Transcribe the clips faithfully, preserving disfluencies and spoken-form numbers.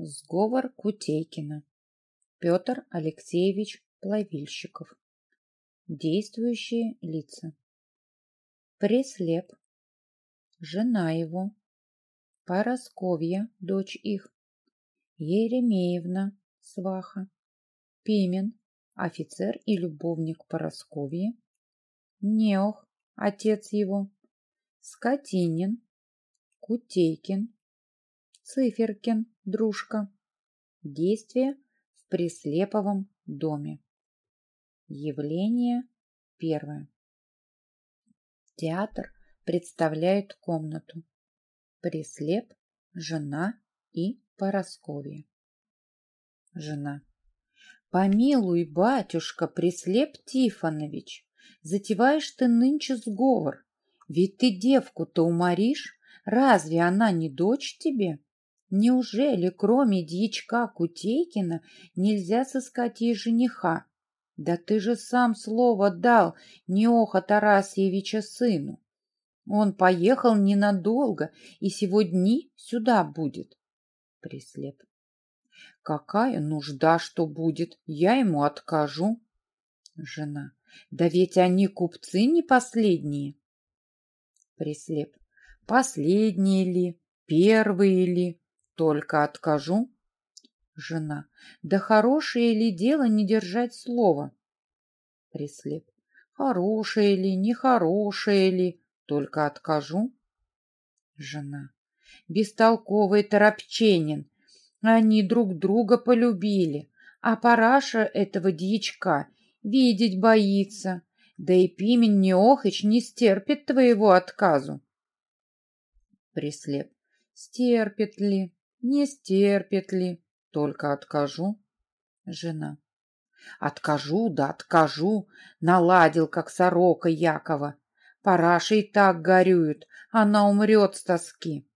Сговор Кутейкина. Петр Алексеевич Плавильщиков. Действующие лица. Преслеп, жена его, Парасковья, дочь их, Еремеевна, сваха, Пимен, офицер и любовник Парасковьи, Неох, отец его, Скотинин, Кутейкин, Циферкин, дружка. Действие в Преслеповом доме. Явление первое. Театр представляет комнату. Преслеп, жена и Парасковья. Жена. Помилуй, батюшка Преслеп Тифонович, затеваешь ты нынче сговор, ведь ты девку-то уморишь, разве она не дочь тебе? Неужели, кроме дьячка Кутейкина, нельзя сыскать ей жениха? Да ты же сам слово дал Неоха Тарасьевича сыну. Он поехал ненадолго и сегодня сюда будет. Преслеп. Какая нужда, что будет? Я ему откажу. Жена. Да ведь они купцы не последние. Преслеп. Последние ли, первые ли? Только откажу. Жена. Да хорошее ли дело не держать слова? Преслеп. Хорошее ли, нехорошее ли? Только откажу. Жена. Бестолковый Торопченин. Они друг друга полюбили, а Параша этого дьячка видеть боится, да и Пимен Неохыч не стерпит твоего отказу. Преслеп. Стерпит ли, не стерпит ли, только откажу. Жена. Откажу, да откажу, наладил, как сорока Якова. Параша и так горюет, она умрет с тоски.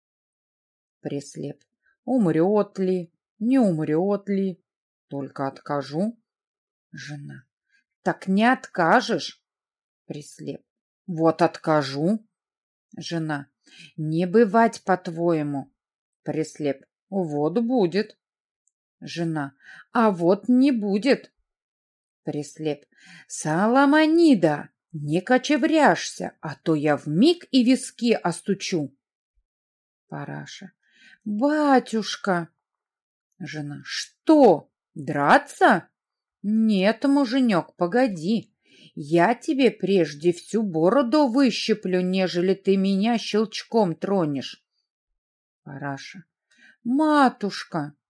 Преслеп. Умрет ли, не умрет ли, только откажу. Жена. Так не откажешь. Преслеп. Вот откажу. Жена. Не бывать, по-твоему. Преслеп. Вот будет. Жена. А вот не будет. Преслеп. Саламонида, не кочевряшься, а то я вмиг и виски остучу. Параша. Батюшка. Жена. Что, драться? Нет, муженек, погоди. Я тебе прежде всю бороду выщиплю, нежели ты меня щелчком тронешь. Параша. Матушка.